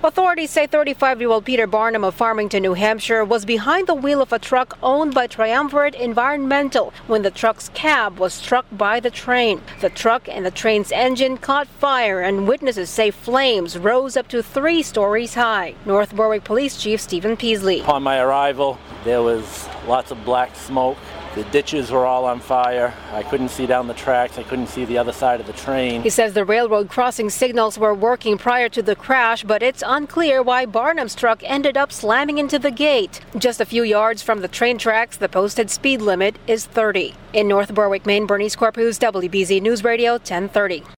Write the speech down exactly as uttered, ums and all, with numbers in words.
Authorities say thirty-five-year-old Peter Barnum of Farmington, New Hampshire, was behind the wheel of a truck owned by Triumvirate Environmental when the truck's cab was struck by the train. The truck and the train's engine caught fire, and witnesses say flames rose up to three stories high. North Berwick Police Chief Stephen Peasley. Upon my arrival, there was lots of black smoke. The ditches were all on fire. I couldn't see down the tracks. I couldn't see the other side of the train. He says the railroad crossing signals were working prior to the crash, but it's unclear why Barnum's truck ended up slamming into the gate. Just a few yards from the train tracks, the posted speed limit is thirty. In North Berwick, Maine, Bernice Corpus, W B Z News Radio ten thirty.